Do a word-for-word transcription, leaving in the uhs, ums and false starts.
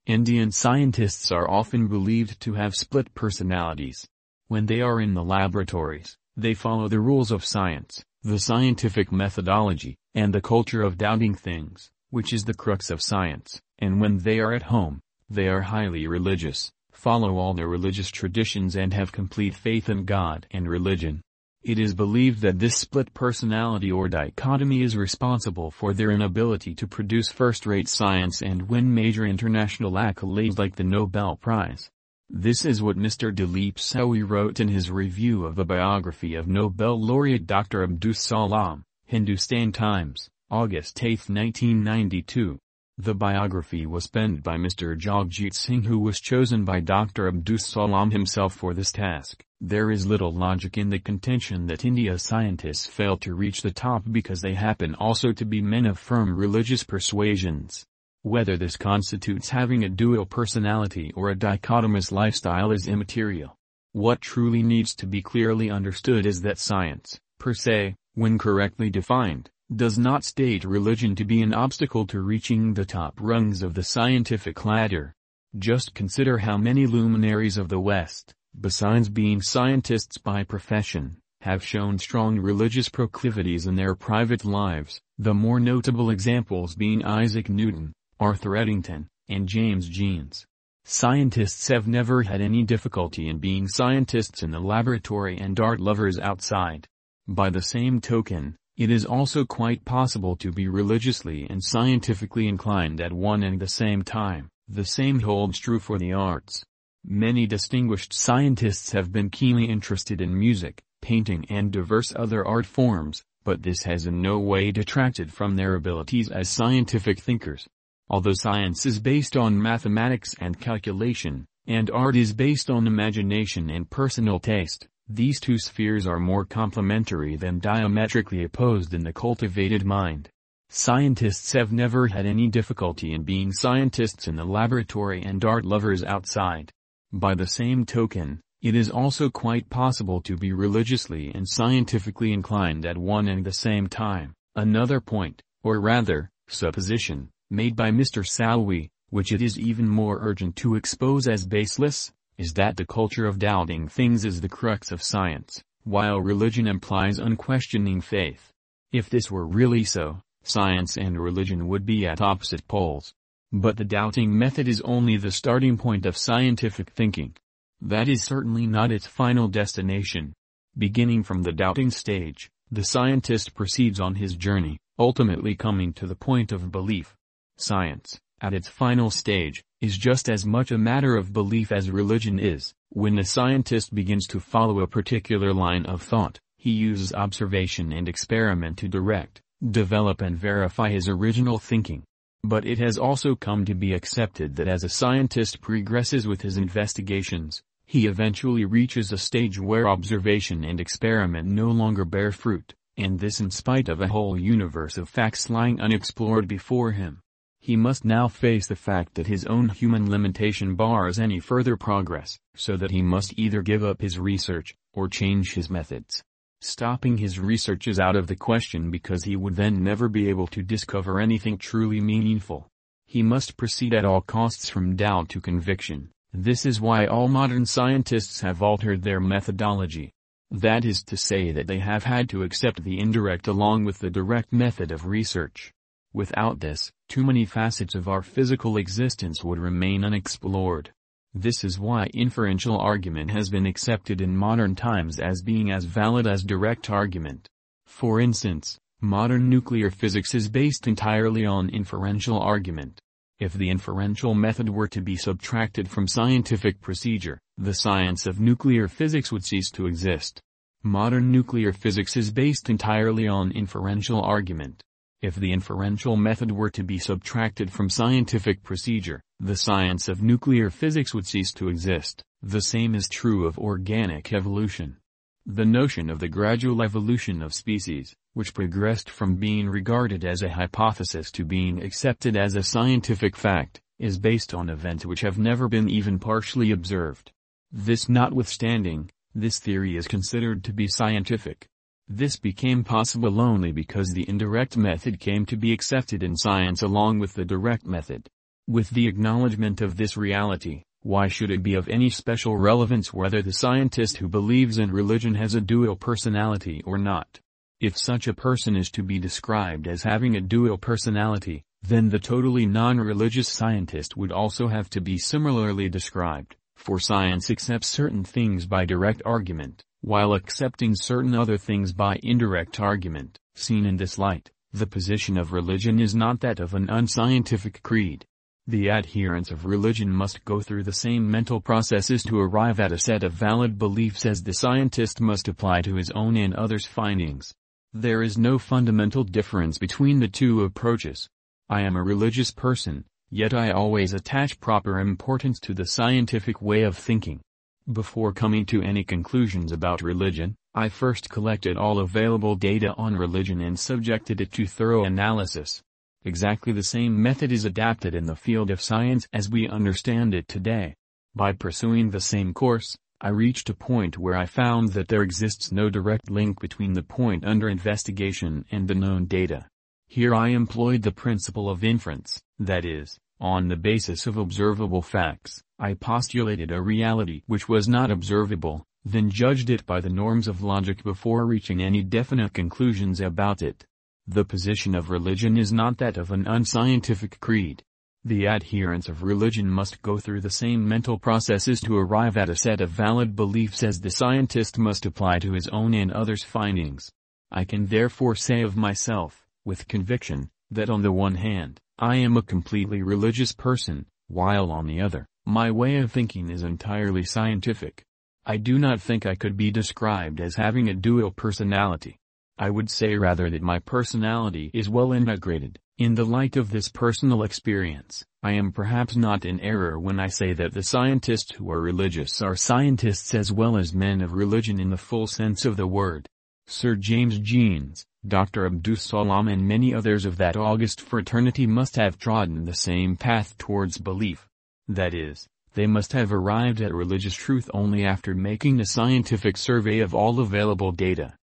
Indian scientists are often believed to have split personalities. When they are in the laboratories, they follow the rules of science, the scientific methodology, and the culture of doubting things, which is the crux of science, and when they are at home, they are highly religious, follow all the religious traditions and have complete faith in God and religion. It is believed that this split personality or dichotomy is responsible for their inability to produce first-rate science and win major international accolades like the Nobel Prize. This is what Mister Dilip Sawi wrote in his review of the biography of Nobel laureate Doctor Abdus Salam, Hindustan Times, August eighth nineteen ninety-two. The biography was penned by Mister Jagjit Singh, who was chosen by Doctor Abdus Salam himself for this task. There is little logic in the contention that India's scientists fail to reach the top because they happen also to be men of firm religious persuasions. Whether this constitutes having a dual personality or a dichotomous lifestyle is immaterial. What truly needs to be clearly understood is that science, per se, when correctly defined, does not state religion to be an obstacle to reaching the top rungs of the scientific ladder. Just consider how many luminaries of the West, besides being scientists by profession, have shown strong religious proclivities in their private lives, the more notable examples being Isaac Newton, Arthur Eddington, and James Jeans. Scientists have never had any difficulty in being scientists in the laboratory and art lovers outside. By the same token, it is also quite possible to be religiously and scientifically inclined at one and the same time. The same holds true for the arts. Many distinguished scientists have been keenly interested in music, painting and diverse other art forms, but this has in no way detracted from their abilities as scientific thinkers. Although science is based on mathematics and calculation, and art is based on imagination and personal taste, these two spheres are more complementary than diametrically opposed in the cultivated mind. Scientists have never had any difficulty in being scientists in the laboratory and art lovers outside. By the same token, it is also quite possible to be religiously and scientifically inclined at one and the same time. Another point, or rather, supposition, made by Mister Sawi, which it is even more urgent to expose as baseless, is that the culture of doubting things is the crux of science, while religion implies unquestioning faith. If this were really so, science and religion would be at opposite poles. But the doubting method is only the starting point of scientific thinking. That is certainly not its final destination. Beginning from the doubting stage, the scientist proceeds on his journey, ultimately coming to the point of belief. Science, at its final stage, is just as much a matter of belief as religion is. When the scientist begins to follow a particular line of thought, he uses observation and experiment to direct, develop and verify his original thinking. But it has also come to be accepted that as a scientist progresses with his investigations, he eventually reaches a stage where observation and experiment no longer bear fruit, and this in spite of a whole universe of facts lying unexplored before him. He must now face the fact that his own human limitation bars any further progress, so that he must either give up his research, or change his methods. Stopping his research is out of the question because he would then never be able to discover anything truly meaningful. He must proceed at all costs from doubt to conviction. This is why all modern scientists have altered their methodology. That is to say that they have had to accept the indirect along with the direct method of research. Without this, too many facets of our physical existence would remain unexplored. This is why inferential argument has been accepted in modern times as being as valid as direct argument. For instance, modern nuclear physics is based entirely on inferential argument. If the inferential method were to be subtracted from scientific procedure, the science of nuclear physics would cease to exist. Modern nuclear physics is based entirely on inferential argument. If the inferential method were to be subtracted from scientific procedure, the science of nuclear physics would cease to exist. The same is true of organic evolution. The notion of the gradual evolution of species, which progressed from being regarded as a hypothesis to being accepted as a scientific fact, is based on events which have never been even partially observed. This notwithstanding, this theory is considered to be scientific. This became possible only because the indirect method came to be accepted in science along with the direct method. With the acknowledgement of this reality, why should it be of any special relevance whether the scientist who believes in religion has a dual personality or not? If such a person is to be described as having a dual personality, then the totally non-religious scientist would also have to be similarly described, for science accepts certain things by direct argument, while accepting certain other things by indirect argument. Seen in this light, the position of religion is not that of an unscientific creed. The adherents of religion must go through the same mental processes to arrive at a set of valid beliefs as the scientist must apply to his own and others' findings. There is no fundamental difference between the two approaches. I am a religious person, yet I always attach proper importance to the scientific way of thinking. Before coming to any conclusions about religion, I first collected all available data on religion and subjected it to thorough analysis. Exactly the same method is adapted in the field of science as we understand it today. By pursuing the same course, I reached a point where I found that there exists no direct link between the point under investigation and the known data. Here I employed the principle of inference, that is, on the basis of observable facts, I postulated a reality which was not observable, then judged it by the norms of logic before reaching any definite conclusions about it. The position of religion is not that of an unscientific creed. The adherents of religion must go through the same mental processes to arrive at a set of valid beliefs as the scientist must apply to his own and others' findings. I can therefore say of myself, with conviction, that on the one hand, I am a completely religious person, while on the other, my way of thinking is entirely scientific. I do not think I could be described as having a dual personality. I would say rather that my personality is well integrated. In the light of this personal experience, I am perhaps not in error when I say that the scientists who are religious are scientists as well as men of religion in the full sense of the word. Sir James Jeans, Doctor Abdus Salam and many others of that august fraternity must have trodden the same path towards belief. That is, they must have arrived at religious truth only after making a scientific survey of all available data.